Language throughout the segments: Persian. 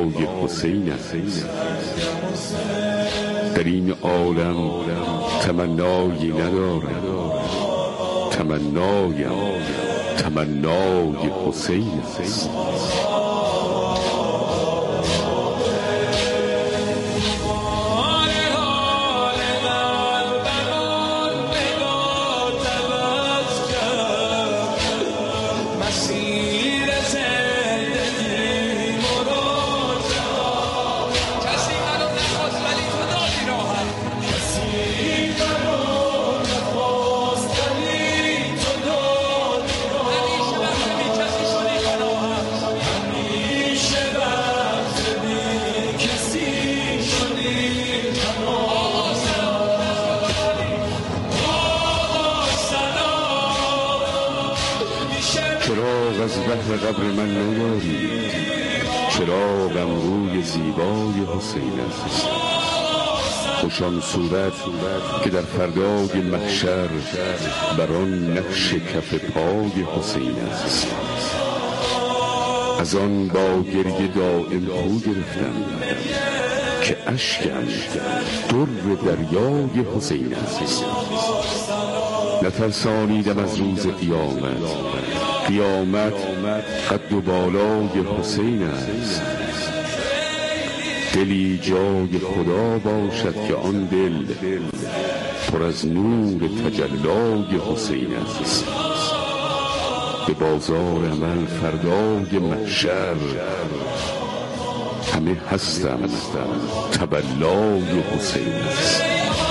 حسین است. در این عالم تمنایی ندارم، تمنای حسین است. چراغ از بهر قبر من نیاری، چراغم روی زیبای حسین است. خوشان صورت که در فردای محشر بر آن نقش کف پای حسین است. از آن با گریه دائم خو گرفتم که اشکم در دریای حسین است. نترسانیدم از روز قیامت قد و بالای حسین است. دلی جای خدا باشد که آن دل پر از نور تجلای حسین است. به بازار عمل فردای محشر همه هستم تبلای حسین است.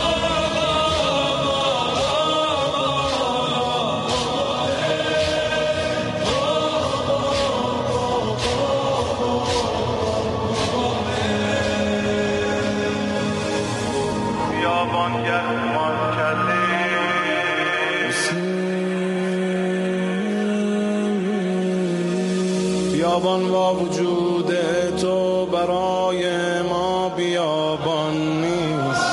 بیابان با وجود تو برای ما بیابان نیست.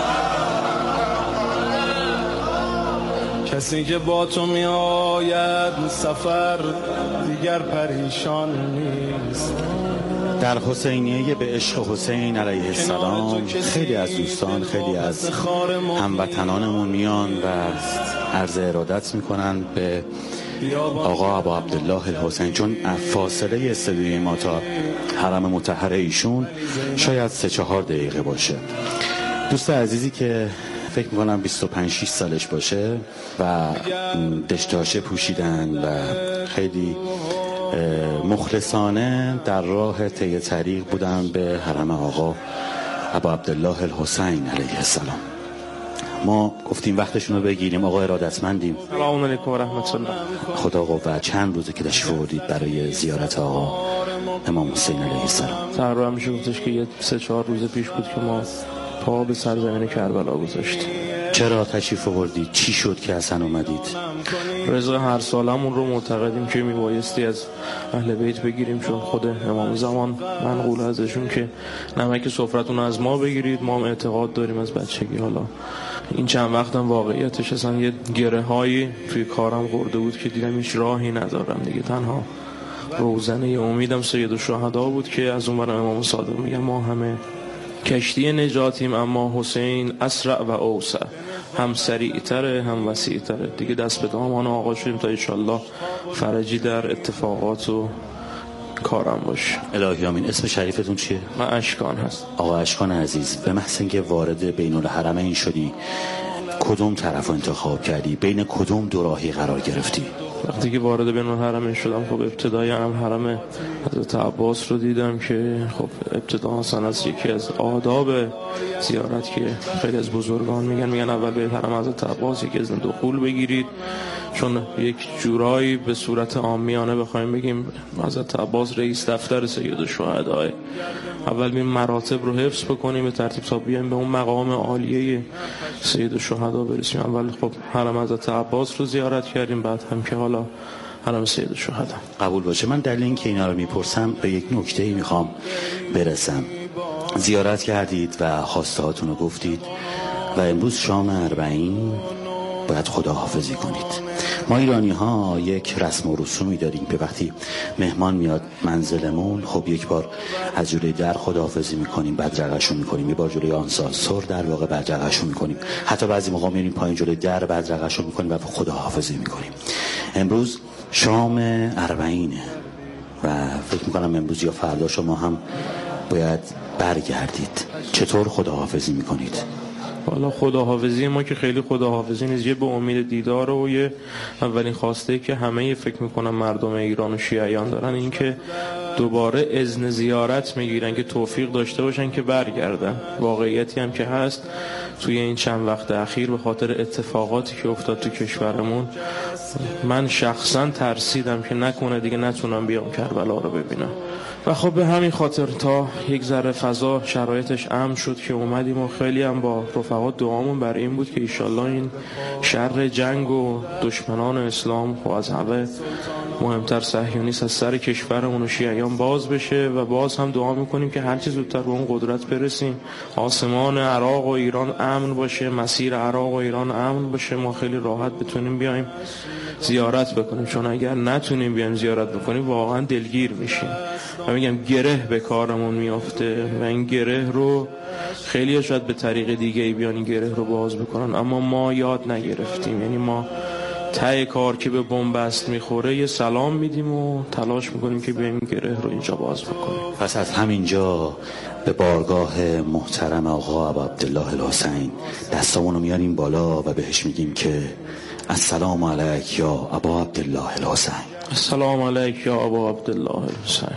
کسی که با تو می آید سفر دیگر پریشان نیست. در حسینیه به عشق حسین علیه السلام خیلی از دوستان، خیلی از هموطنانمون میان و عرض ارادت میکنن به آقا ابا عبدالله الحسین، چون فاصله استدیوی ما تا حرم مطهر ایشون شاید 3-4 دقیقه باشه. دوست عزیزی که فکر میکنم 25-6 سالش باشه و دشتاشه پوشیدن و خیلی مخلصانه در راه طی طریق بودن به حرم آقا ابا عبدالله الحسین علیه السلام. ما گفتیم وقتشون رو بگیریم. آقا ارادتمندیم. سلام علیکم و رحمت الله. خدا قوت. چند روزه که تشریف آوردید برای زیارت آقا امام حسین علیه السلام؟ تقریبا میشه گفتش که 3-4 روز پیش بود که ما پا به سرزمین کربلا گذاشتیم. چرا تشریف آوردید؟ چی شد که اصلا اومدید؟ رزق هر سالمون رو معتقدیم که میبایستی از اهل بیت بگیریم، چون خود امام زمان منقول ازشون که نمک سفرتون از ما بگیرید. ما هم اعتقاد داریم از بچگی. حالا این چند وقتم واقعیتش اصلا یه گره هایی توی کارم خورده بود که دیدم هیچ راهی ندارم دیگه. تنها روزنه امیدم سید الشهدا بود که از اون برای امام صادق میگن ما همه کشتی نجاتیم اما حسین اسرع و اوسع، هم سریعتره هم وسیعتره. دیگه دست به دامان آقا شدیم تا انشالله فرجی در اتفاقات و کارم باشه. الهی آمین. اسم شریفتون چیه؟ من اشکان هست. آقا اشکان عزیز، به محض اینکه وارد بین الحرمین شدی کدوم طرف انتخاب کردی؟ بین کدوم دو راهی قرار گرفتی؟ وقتی که وارد بین الحرمین شدم خب ابتدای حرم حضرت عباس رو دیدم که خب ابتدا اصلا از یکی از آداب زیارت که خیلی از بزرگان میگن اول به حرم حضرت عباس یک اذن دخول بگیرید، چون یک جورایی به صورت عامیانه بخوایم بگیم حضرت عباس رئیس دفتر سید الشهدا، اول بیم مراتب رو حفظ بکنیم به ترتیب تا بیایم به اون مقام عالیه سید الشهدا برسیم. اول خب حرم حضرت عباس رو زیارت کردیم، بعد هم که حالا حرم سید الشهدا. قبول باشه. من دلیل اینکه اینا رو میپرسم به یک نکته‌ای میخوام برسم. زیارت کردید و خواسته هاتون رو گفتید و امروز شام 40 باید خداحافظی کنید. ما ایرانی ها یک رسم و رسومی داریم که وقتی مهمان میاد منزلمون، خب یک بار از جلوی در خداحافظی میکنیم، بدرقه‌شو میکنیم، یه بار جلوی آنسانسور در واقع بدرقه‌شو میکنیم، حتی بعضی موقع میریم پایین جلوی در بدرقه‌شو میکنیم و خداحافظی میکنیم. امروز شام اربعینه و فکر میکنم امروز یا فردا شما هم باید برگردید. چطور خداحافظی میکنید؟ حالا خداحافظی ما که خیلی خداحافظی نیست، یه به امید دیدار و یه اولین خواسته که همه فکر میکنم مردم ایران و شیعیان دارن، این که دوباره اذن زیارت میگیرن که توفیق داشته باشن که برگردن. واقعیتی هم که هست توی این چند وقت اخیر به خاطر اتفاقاتی که افتاد تو کشورمون، من شخصا ترسیدم که نکنه دیگه نتونم بیام کربلا رو ببینم و خب به همین خاطر تا یک ذره فضا شرایطش امن شد که اومدیم و خیلی هم با رفقا دعامون بر این بود که ایشالله این شر جنگ و دشمنان اسلام و از همه مهمتر صهیونیست از سر کشورمون و شیعیان باز بشه و باز هم دعا میکنیم که هرچی زودتر به اون قدرت برسیم، آسمان عراق و ایران امن باشه، مسیر عراق و ایران امن باشه، ما خیلی راحت بتونیم بیایم زیارت بکنیم، چون اگر نتونیم بیایم زیارت بکنیم واقعا دلگیر میشیم و میگم گره به کارمون میافته و این گره رو خیلی شاید به طریق دیگه ای بیان این گره رو باز بکنن، اما ما یاد نگرفتیم. یعنی ما ته کار که به بنبست میخوره یه سلام میدیم و تلاش میکنیم که بیایم گره رو اینجا باز بکنیم. پس از همینجا به بارگاه محترم آقا ابا عبدالله الحسین دستامون رو میاریم بالا و بهش میگیم که السلام علیک یا ابا عبدالله الحسین. السلام علیک یا ابا عبدالله الحسین.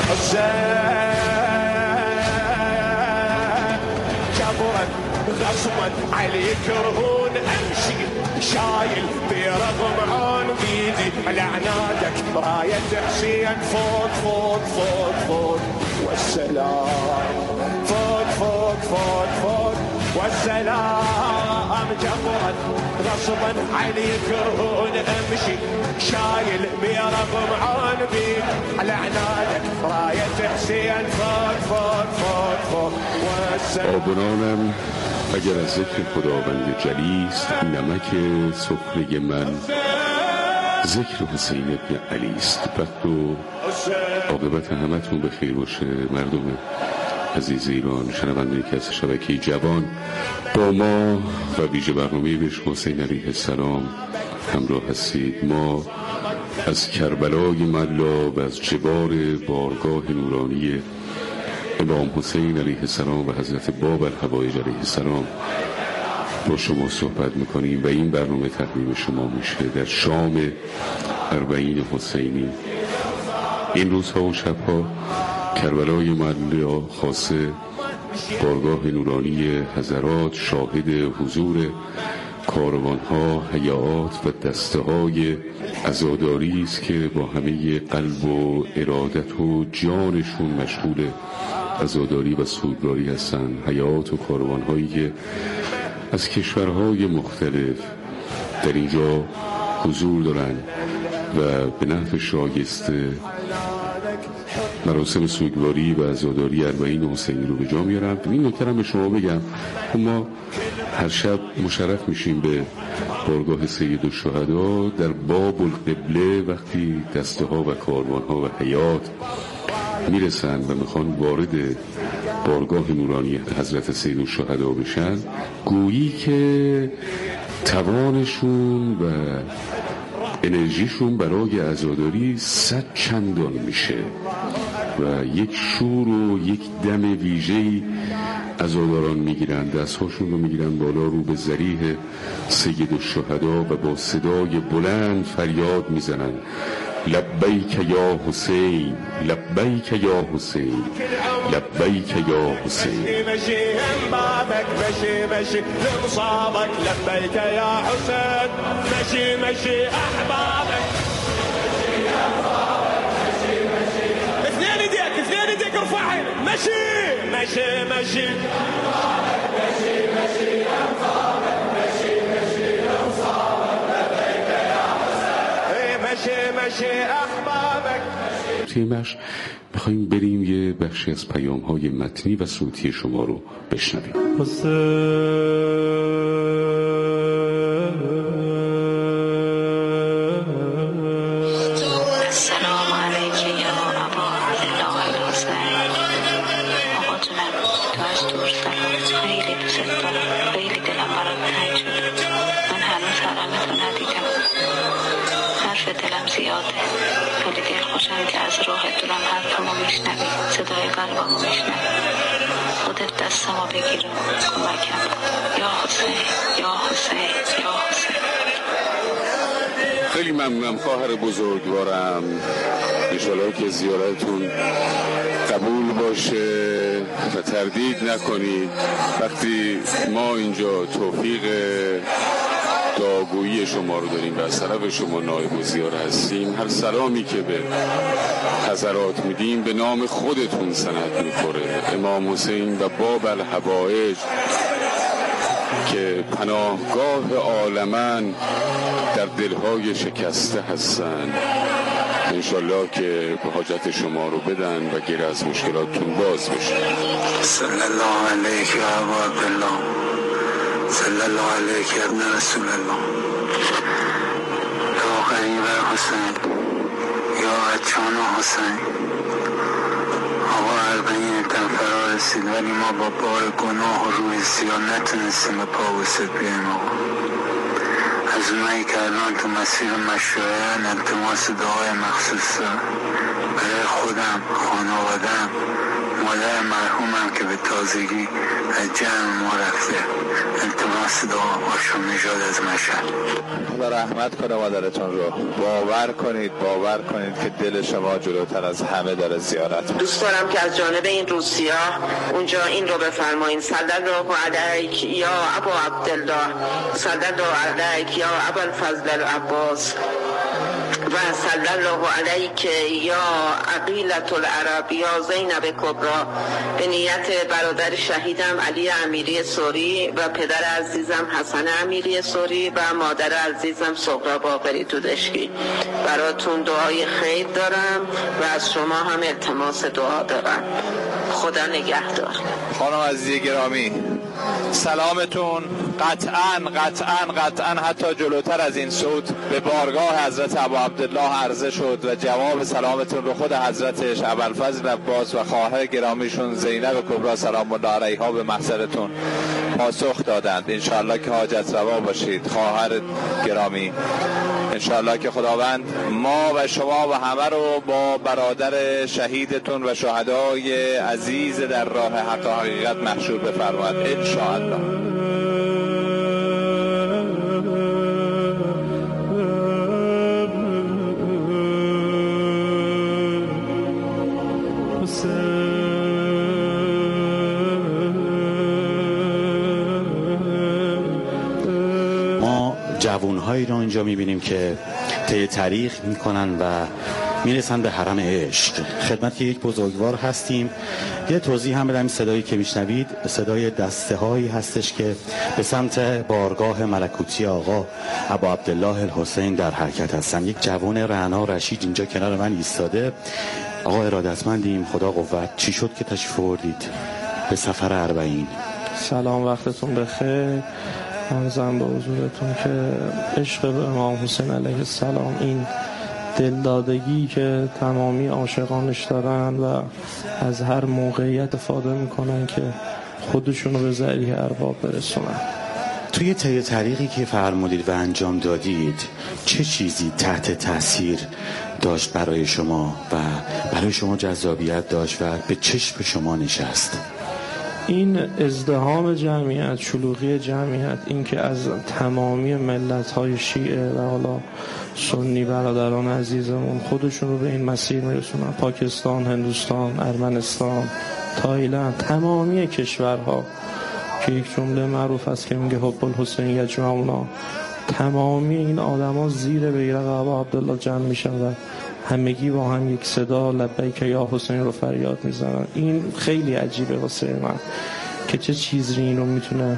غصبت عليك رهون امشي شايل برغم عون بيدي على عنادك راية حسين فوق فوق فوق فوق والسلام فوق فوق فوق فوق والسلام جبرت غصبا عليك رهون امشي شايل برغم عون بيدي على عنادك راية حسين فوق فوق فوق فوق والسلام. آبنانم اگر از ذکر خداوند جلیست، نمک سفره من ذکر حسین ابن علی است. وقت و عاقبت همتون به خیر باشه مردم عزیز ایران، شنوندگانی که از شبکه جوان با ما و ویژه برنامه بهشت حسین علیه السلام همراه هستید. ما از کربلای ملا و از جبار بارگاه نورانی امام حسین علیه السلام و حضرت باب الحوایج علیه السلام با شما صحبت میکنیم و این برنامه تقدیم شما میشه در شام اربعین حسینی. این روزها و شبها کربلای ملا خاصه بارگاه نورانی حضرات شاهد حضور کاروانها، هیئات و دسته های عزاداری است که با همه قلب و ارادت و جانشون مشغول عزاداری و سوگواری هستند. هیئات و کاروانهایی که از کشورهای مختلف در اینجا حضور دارند و به نحو شایسته مراسم سوگواری و عزاداری اربعین حسینی رو به جا میارن. این نکته هم به شما بگم، ما هر شب مشرف میشیم به بارگاه سید الشهدا در باب القبله وقتی دسته ها و کاروان ها و هیئات میرسن و میخوان وارد بارگاه نورانی حضرت سید الشهدا بشن، گویی که توانشون و انرژیشون برای عزاداری 100 چندان میشه و یک شور و یک دم ویژه‌ای عزاداران میگیرن، دستهاشون رو میگیرن بالا رو به ذریح سید الشهدا و با صدای بلند فریاد میزنن لبیک یا حسین، لبیک یا حسین، لبیک یا حسین. مشي بابك مشي مشي لمصابك لبيك يا حسين، مشي مشي احبابك اثنين ايديك ارفعي، مشي مشي مشي مشي مشي لمصابك، مشي مشي لمصابك لبيك يا حسين، مشي مشي احبابك. تیمش میخواییم بریم یه بخشی از پیام‌های متنی و صوتی شما رو بشنویم. حسین سلام. خیلی دوست دارم، خیلی دلم برات تنگ شده. من هنوز حرمتو ندیدم. حرف دلم زیاده. خیلی دلخوشم که از راه دورم حرفمو میشنوی، صدای قلبمو میشنوی. خودت دستمو بگیر و کمکم کن. یا حسین، یا حسین، یا حسین. خیلی ممنونم خواهر بزرگوارم. انشالله که زیارتتون قبول باشه و تردید نکنید. وقتی ما اینجا توفیق دعاگویی شما رو داریم و از طرف شما نایب الزیاره هستیم، هر سلامی که به حضرات میدیم به نام خودتون سند میخوره. امام حسین و باب الحوائج که پناهگاه عالمن در دلهای شکسته هستن، انشالله که به حاجت شما رو بدن و گیر از مشکلاتتون باز بشه. صلی الله علیک یا ابا عبدالله، صلی الله علیک یا ابن رسول الله، یا قریب حسین، یا اچان حسین. آقا اربعین تن فرا رسید ولی ما با بار گناه و روی سیاه نتونستیم به پا وسط بیاییم. آقا از اونایی که الان تو مسیر مشروعیان التماس دعای مخصوص برای خودم، خانوادم، مادر مرحومم که به تازگی از جمع ما رفته، التماس دعا آشام نژاد از مشهد. خدا رحمت کنه مادرتون رو. باور کنید که دل شما جلوتر از همه داره زیارت. دوست دارم که از جانب این روسیا اونجا این رو بفرمایین: صلی الله علیک یا ابا عبدالله، صلی الله علیک یا ابا الفضل العباس، و صلی الله علیک یا عقیلة العرب یا زینب کبرا. به نیت برادر شهیدم علی امیری سوری و پدر عزیزم حسن امیری سوری و مادر عزیزم صغرا باقری دودشکی، براتون دعای خیر دارم و از شما هم التماس دعا دارم. خدا نگهدار. خانم عزیزی گرامی، سلامتون قطعاً حتی جلوتر از این صوت به بارگاه حضرت ابا عبدالله عرضه شد و جواب سلامتون رو خود حضرتش ابوالفضل عباس و خواهر گرامیشون زینب کبرا سلام الله علیها به محضرتون پاسخ دادند. انشاءالله که حاجت روا باشید خواهر گرامی. انشاءالله که خداوند ما و شما و همه رو با برادر شهیدتون و شهدای عزیز در راه حق و حقیقت محشور بفرماید انشاءالله. جوانهایی رو اینجا میبینیم که طی تاریخ میکنن و میرسن به حرم عشق. خدمت یک بزرگوار هستیم. یه توضیح هم بدم. صدایی که میشنوید صدای دسته هایی هستش که به سمت بارگاه ملکوتی آقا ابا عبدالله الحسین در حرکت هستن. یک جوان رعنا رشید اینجا کنار من ایستاده. آقا ارادتمندیم، خدا قوت. چی شد که تشریف آوردید به سفر اربعین؟ سلام، وقتتون بخیر. عرضم به حضورتون که عشق به امام حسین علیه السلام، این دلدادگی که تمامی عاشقانش دارن و از هر موقعیت استفاده میکنن که خودشونو به ذریح ارباب برسونن. توی طی طریقی که فرمودید و انجام دادید چه چیزی تحت تاثیر داشت برای شما و برای شما جذابیت داشت و به چشم شما نشست؟ این ازدحام جمعیت، شلوغی جمعیت، این که از تمامی ملت‌های شیعه و حالا سنی برادران عزیزمون خودشون رو به این مسیر میرسونن، پاکستان، هندوستان، ارمنستان، تایلند، تمامی کشورها که یک جمله معروف است که میگه حب الحسین یجمعنا، تمامی این آدما زیر بیرق ابا عبدالله جمع میشن و همگی با هم یک صدا لبیک یا حسین رو فریاد میزنن. این خیلی عجیبه واسه من که چه چیزی اینو میتونه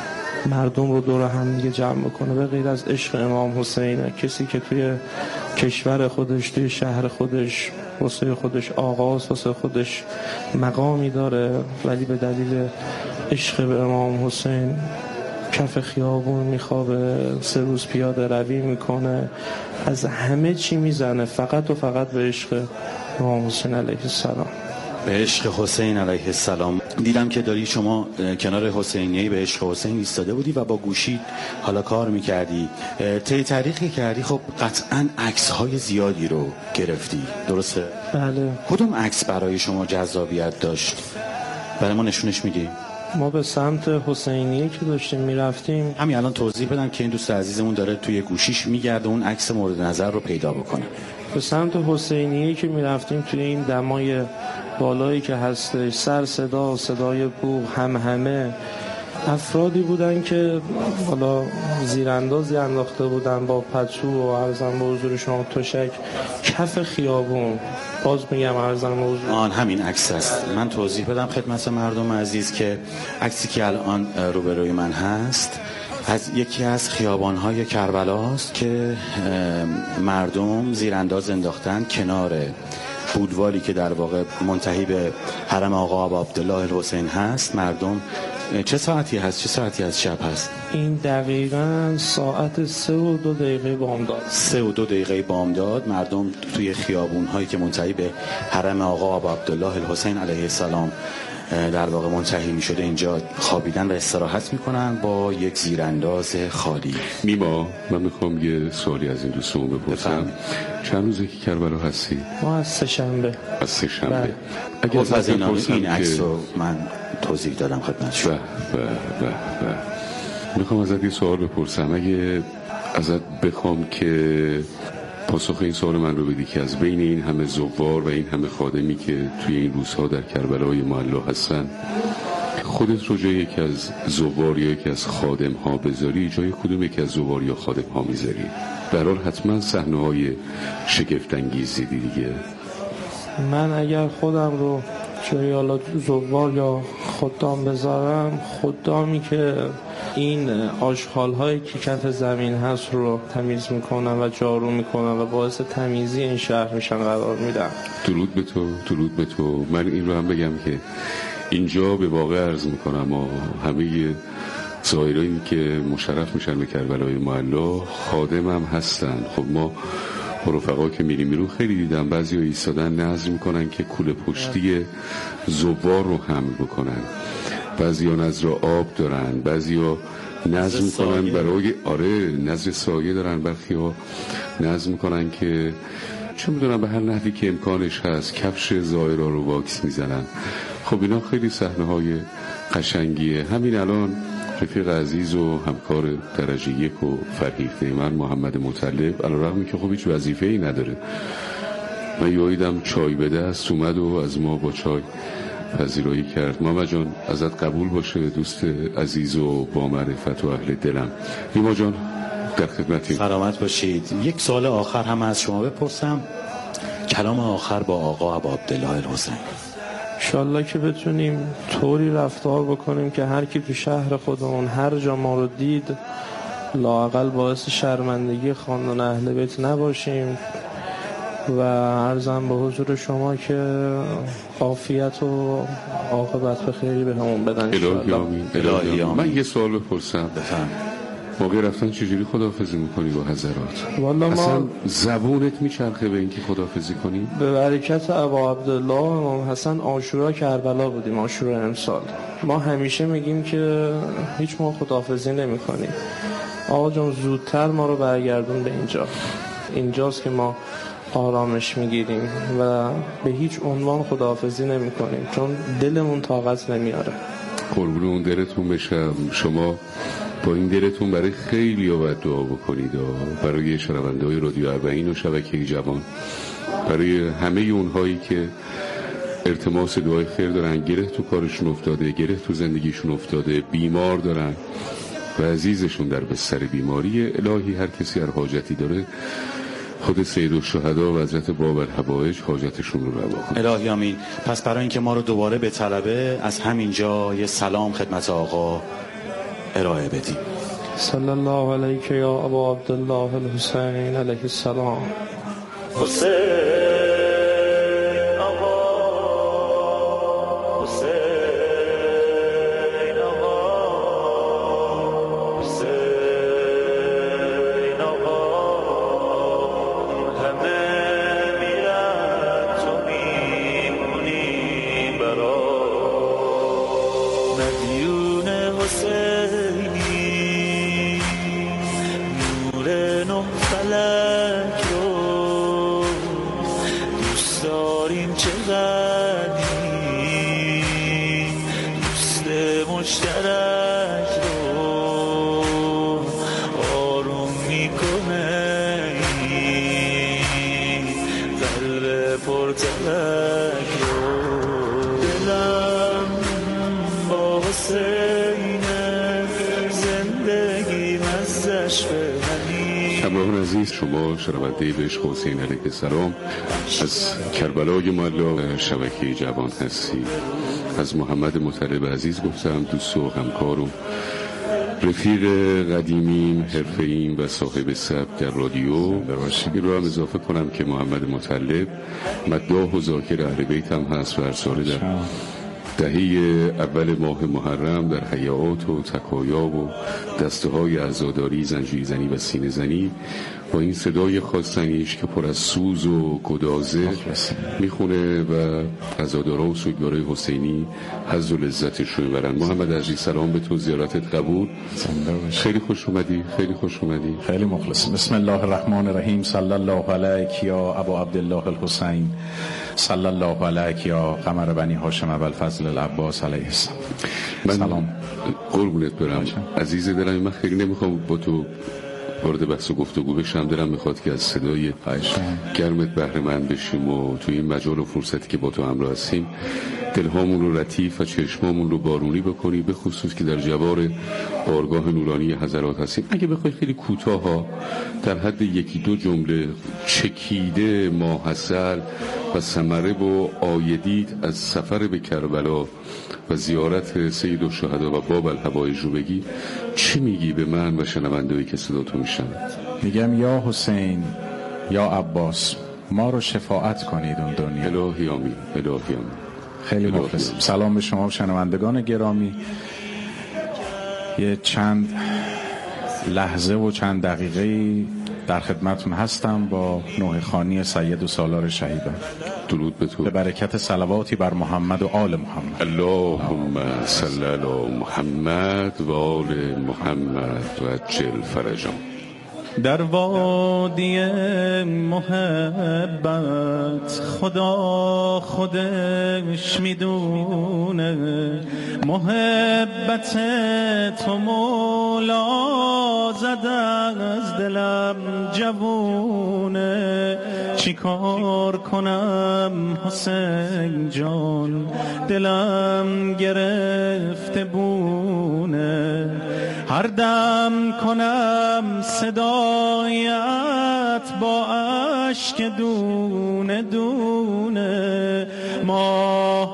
مردم رو دور هم دیگه جمع بکنه به غیر از عشق امام حسین. کسی که توی کشور خودش، توی شهر خودش، واسه خودش آغاز، واسه خودش مقامی داره، ولی به دلیل عشق به امام حسین کف خیابون میخوابه، 3 روز پیاده روی میکنه، از همه چی میزنه فقط و فقط به عشق امام حسین علیه السلام. به عشق حسین علیه السلام. دیدم که داری شما کنار حسینیه به عشق حسین ایستاده بودی و با گوشی حالا کار میکردی. طی تاریخی کردی، خب قطعاً عکس‌های زیادی رو گرفتی، درسته؟ بله. کدوم عکس برای شما جذابیت داشت؟ برای ما نشونش میدی؟ ما به سمت حسینیه که داشتیم میرفتیم، همین الان توضیح بدم که این دوست عزیزمون داره توی گوشیش میگرده اون عکس مورد نظر رو پیدا بکنه. به سمت حسینیه که میرفتیم توی این دمای بالایی که هستش، سر صدای بوق، همه افرادی بودن که حالا زیراندازی انداخته بودن با پتو و عرضم به حضور شما تشک کف خیابون. باز میگم عرضم به حضور همین عکس است. من توضیح بدم خدمت مردم عزیز که عکسی که الان روبروی من هست از یکی از خیابان‌های کربلاست که مردم زیرانداز انداختن کنار بودوالی که در واقع منتهی به حرم آقا ابا عبدالله الحسین هست. مردم چه ساعتی از شب هست؟ این دقیقاً ساعت 3:02 بامداد. 3:02 بامداد مردم توی خیابون‌هایی که منتهی به حرم آقا ابا عبدالله الحسین علیه السلام در واقع منتهی می شده اینجا خوابیدن و استراحت میکنن با یک زیرانداز خالی. میما، من میخوام یه سوالی از این دوستمون بپرسم. چند روزه که کربلا هستی؟ ما از سه‌شنبه. از سه‌شنبه. اگه از این عکس رو من توضیح دادم خدمت شما. میخوام ازت یه سوال بپرسم. اگه ازت بخوام که پاسخ این سوال من رو بدی که از بین این همه زوار و این همه خادمی که توی این روزها در کربلای معلی هستن، خودت رو جای یکی از زوار یا یکی از خادم ها بذاری، جای کدوم یکی از زوار یا خادم ها میذاری؟ در حال حتما صحنه های شگفت انگیزی دیگه. من اگر خودم رو جای حالا زوار یا خدام بذارم، خدامی که این آشغال هایی که کف زمین هست رو تمیز میکنن و جارو میکنن و باعث تمیزی این شهر میشن قرار میدن. درود به تو. من این رو هم بگم که اینجا به واقع عرض میکنم و همه زائرانی که مشرف میشن به کربلای معلی خادم هم هستن. خب ما رفقا که میرون خیلی دیدم بعضی ها ایستادن نظر میکنن که کوله پشتی زوار رو حمل بکنن، بعضی ها نظر آب دارن، بعضی ها نظر میکنن برای نظر سایه دارن، برخی ها نظر میکنن که چه میدونم به هر نحوی که امکانش هست کفش زائرها رو واکس میزنن. خب اینا خیلی صحنه های قشنگیه. همین الان رفیق عزیز و همکار درجه 1 و فرهیخته من محمد مطلب علیرغم که خب هیچ وظیفه‌ای نداره، من یاییدم چای بده است اومد و از ما با چای پذیرایی کرد. ماما جان ازت قبول باشه، دوست عزیز و با معرفت و اهل دلم. نیما جان در خدمتیم. سلامت باشید. یک سوال آخر هم از شما بپرسم، کلام آخر با آقا ابا عبدالله الحسین. انشالله که بتونیم طوری رفتار بکنیم که هر کی تو شهر خودمون هر جا ما رو دید لااقل باعث شرمندگی خاندان اهل بیت نباشیم و عرضم به حضور شما که عافیت و عاقبت به خیری به همون بدن. الهی آمین. من یه سوال بپرسم. موقع رفتن چجوری خداحافظی میکنی با حضرات؟ والا اصلا زبونت میچرخه به اینکه خداحافظی کنی؟ به برکت ابا عبدالله امام حسن عاشورا کربلا بودیم، عاشورا امسال. ما همیشه میگیم که هیچ ما خداحافظی نمی کنیم. آقا جان زودتر ما رو برگردون به اینجاست که ما آرامش میگیریم و به هیچ عنوان خداحافظی نمی کنیم چون دلمون طاقت نمیاره. قربون اون دلتون بشم. شما با این دلتون برای خیلی ها باید دعا بکنید، برای شنونده های رادیو اربعین و شبکه جوان، برای همه اونهایی که التماس دعای خیر دارن، گره تو کارشون افتاده، گره تو زندگیشون افتاده، بیمار دارن و عزیزشون در بستر بیماری. الهی هر کسی هر حاجتی داره خود سید الشهدا و حضرت باب الحوائج حاجتشون رو روا کنه. الهی آمین. پس برای اینکه ما رو دوباره به طلبه از همینجا یه سلام خدمت آقا ارائه بدیم. صلی الله علیک یا ابا عبدالله الحسین علیه السلام. حسین آقا، حسین آقا، حسین آقا، همه میرن تو میمونی. حسین زندگی مزش ببینی. همراهان عزیز، شما شنونده به عشق حسین علیه السلام از کربلای معلا شبکه جوان هستی. از محمد مطلب عزیز گفتم، دوست و همکار و رفیق قدیمیم، حرفه‌ایم و صاحب سبک در رادیو. این رو هم اضافه کنم که محمد مطلب مداح و ذاکر اهل بیت هم هست و هر ساله در دهه اول ماه محرم در حیات و تکایا و دسته های عزاداری، زنجیر زنی و سینه زنی با این صدای خواستنیش که پر از سوز و گدازه میخونه و عزادارا و سوگوارای حسینی حظ و لذتش رو میبرن. محمد عزیز، سلام به تو، زیارتت قبول. خیلی خوش اومدی، خیلی خوش اومدی. خیلی مخلصم. بسم الله الرحمن الرحیم. صلی الله علیک یا ابا عبدالله الحسین، صلی الله علیک یا قمر بنی هاشم ابوالفضل العباس علیه السلام. سلام. قربونت برم عزیز دلم. من خیلی نمیخوام با تو وارد بحث و گفتگو بشم، دلم میخواد که از صدای گرمت بهره مند بشیم و توی این مجال و فرصتی که با تو همراه هستیم دلهامون رو لطیف و چشمامون رو بارونی بکنی، به خصوص که در جوار بارگاه نورانی حضرات هستیم. اگه بخوای خیلی کوتاه ها در حد یکی دو جمله چکیده ماحصل و ثمره و آیدیت از سفر به کربلا و زیارت سید الشهدا و باب الهوایج رو بگی، چی میگی به من و شنوندهایی که صدا تو میشن؟ میگم یا حسین یا عباس، ما رو شفاعت کنید اون دنیا. الهی آمین، الهی آمین. خیلی مخلصم. سلام به شما شنوندگان گرامی. یه چند لحظه و چند دقیقه در خدمتون هستم با نوحه خوانی سید و سالار شهیدان. درود به تو. به برکت صلواتی بر محمد و آل محمد. اللهم صل علی محمد و آل محمد و عجل فرجهم. در وادی محبت خدا خودش میدونه، محبت تو مولا زده از دلم جوونه. چی کار کنم حسین جان، دلم گرفته بونه. هر دم کنم صدایت با اشک دونه دونه. ماه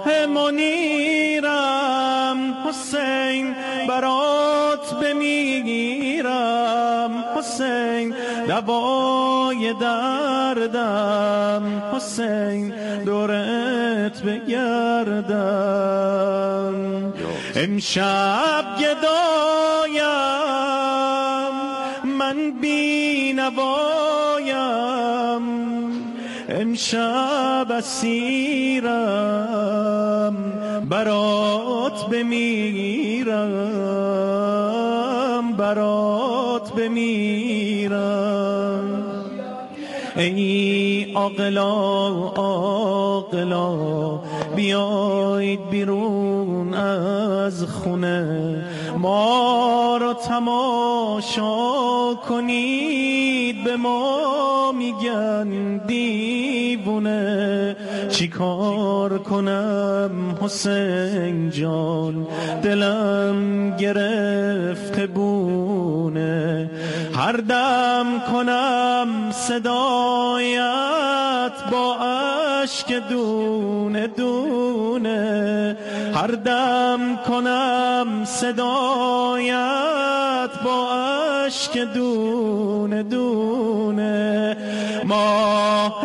منیرم حسین برات بمیرم، حسین دوای دردم، حسین دورت بگردم. امشب گدایم من بی نوایم، امشب اسیرم برات بمیرم، برات بمیرم. ای عاقلا عاقلا بیایید بیرون از خونه، ما را تماشا کنید، به ما میگن دیوونه. چی کار کنم حسین جان، دلم گرفته بونه. هر دم کنم صدایت با اشک دونه دونه. هر دم کنم صدایت با اشک دونه دونه. ماه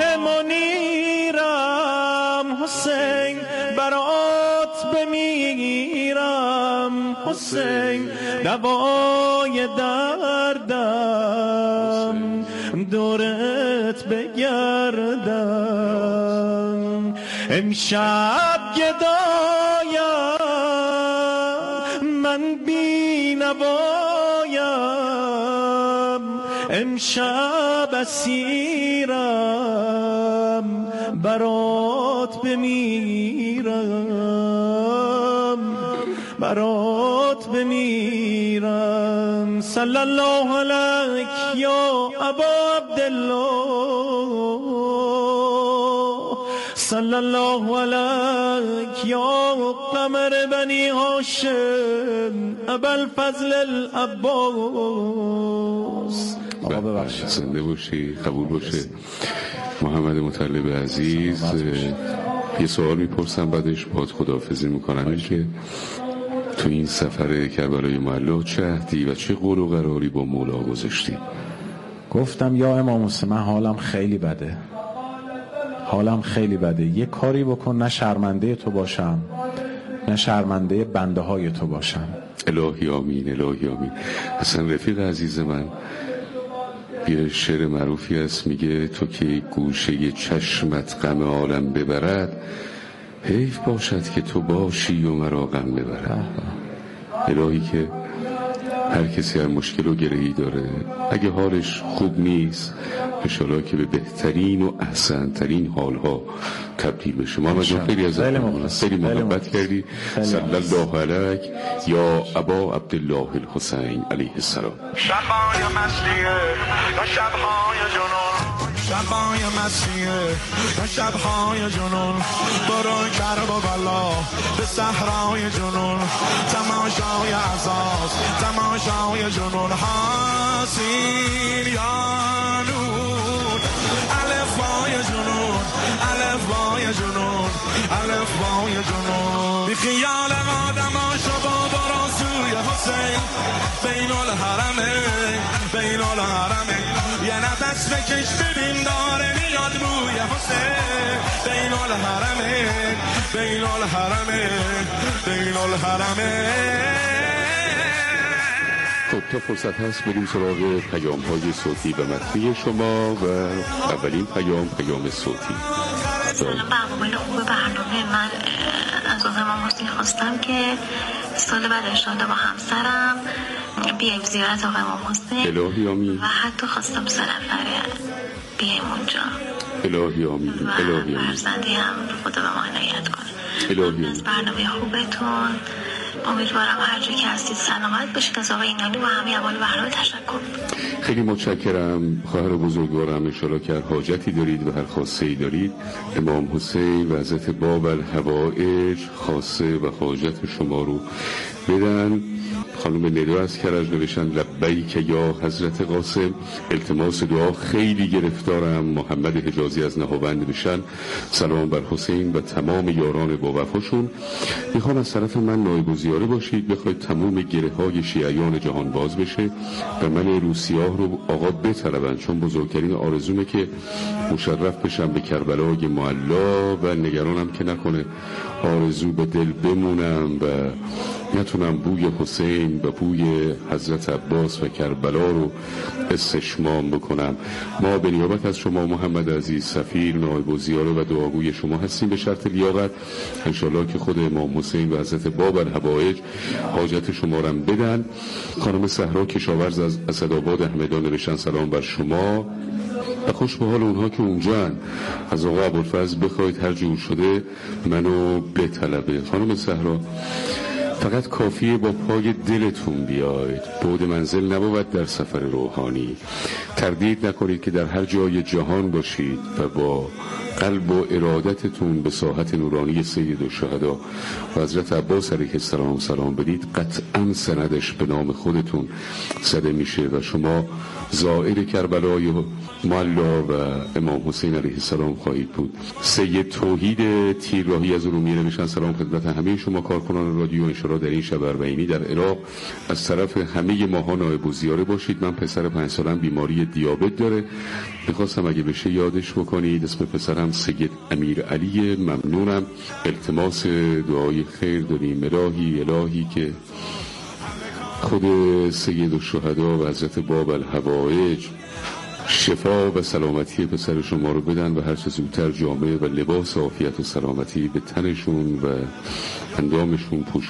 منیرم حسین برات بمیرم، حسین دوای دردم دورت بگردم. امشب گدایم من بی نوایم، امشب اسیرم برات بمیرم، برات بمیرم. صلی الله علیک یا ابا عبدالله، صلی الله علیک یا قمر بنی هاشم ابوالفضل العباس. آقا ببخشید. زنده باشی، قبول باشه. محمد مطلب عزیز، یه سوال میپرسم بعدش باهات خداحافظی میکنم. این که تو این سفر کربلای معلی چه عهدی و چه قول و قراری با مولا گذاشتی؟ گفتم یا امام حسین من حالم خیلی بده، یه کاری بکن نه شرمنده تو باشم نه شرمنده بنده های تو باشم. الهی آمین، الهی آمین. اصلا رفیق عزیز من یه شعر معروفی هست میگه تو که گوشه چشمت غم عالم ببرد، حیف باشد که تو باشی و مرا غم ببرد. الهی که هر کسی هر مشکل و گرهی داره، اگه حالش خوب نیست انشالله که به بهترین و احسنترین حالها تبدیل بشه. محمد جان خیلی از خیلی محبت کردی. صلی الله علیک یا ابا عبدالله الحسین علیه السلام. شبای مسیحه یا شبهای جنون، شبای مسیحه یا شبهای جنون، برو کربلا به صحرای جنون، تماشای عزاز تماشای جنون، حاصل یا نور الفبای جنون، الفبای جنون، الفبای جنون، بی خیال آدم شبا برو سوی حسین، بین الحرمین بین الحرمین، یه نفس بکش ببین داره میاد بوی حسین، بین الحرمین بین الحرمین بین الحرمین. خب تا فرصت هست بریم سراغ پیام های صوتی و متنی شما و اولین پیام صوتی. سلام برنامه خوب برنامه. من از امام حسین خواستم که سال بعد انشاءالله با همسرم بیایم زیارت آقای امام حسین. الهی آمین. و حتی خواستم 3 نفره بیایم اونجا. الهی آمین. الهی آمین. فرزندی هم خدا به ما عنایت کنه. الهی آمین. از برنامه خوبتون امیدوارم هر جا که هستید سلامت باشید. از آقای اینانی و همه اول برنامه تشکر. خیلی متشکرم خواهر بزرگوارم. انشالله که هر حاجتی دارید و هر خاصه‌ای دارید امام حسین و حضرت باب الحوائج خاصه و حاجت شما رو بدن. خانم ندا از کرج نوشتن لبیک یا حضرت قاسم، التماس دعا خیلی گرفتارم. محمد حجازی از نهاوند نوشتن سلام بر حسین و تمام یاران با وفاشون. میخوام از طرف من نایب الزیاره باشید، بخواید تمام گره های شیعیان جهان باز بشه و من روسیاه رو آقا بطلبن، چون بزرگترین آرزومه که مشرف بشم به کربلای معلا و نگرانم که نکنه آرزو به دل بمونم و نتونم بوی حسین و بوی حضرت عباس و کربلا رو استشمام بکنم. ما به نیابت از شما محمد عزیز سفیر نایب الزیاره و دعاگوی شما هستیم به شرط لیاقت. انشالله که خود امام حسین و حضرت باب الحوائج حاجت شما رو بدن. خانم صحرا کشاورز از اسدآباد احمدان نوشتن سلام بر شما و خوش به حال اونها که اونجان. از آقا ابوالفضل بخواید هر جور شده منو بطلبه. خانم صحرا فقط کافیه با پای دلتون بیاید، بعد منزل نبود در سفر روحانی. تردید نکنید که در هر جای جهان باشید و با قلب و ارادتتون به ساحت نورانی سید الشهدا و حضرت عباس علیه السلام سلام بدید، قطعا سندش به نام خودتون زده میشه و شما زائر کربلای معلا و امام حسین علیه السلام خواهید بود. سید توحید تیرراهی از ارومیه نوشتن سلام خدمت همه شما کارکنان رادیو. انشالله در این شب اربعینی در عراق از طرف همه ماها نایب الزیاره باشید. من پسر 5 سالم بیماری دیابت داره، میخواستم اگه بشه یادش بکنید. اسم پسرم سید امیر علی. ممنونم. التماس دعای خیر داریم. الهی که خود سید الشهدا و حضرت باب الحوائج شفا و سلامتی پسر شما رو بدن و هر چه زودتر جامعه و لباس عافیت و سلامتی به تنشون و اندامشون پوشون.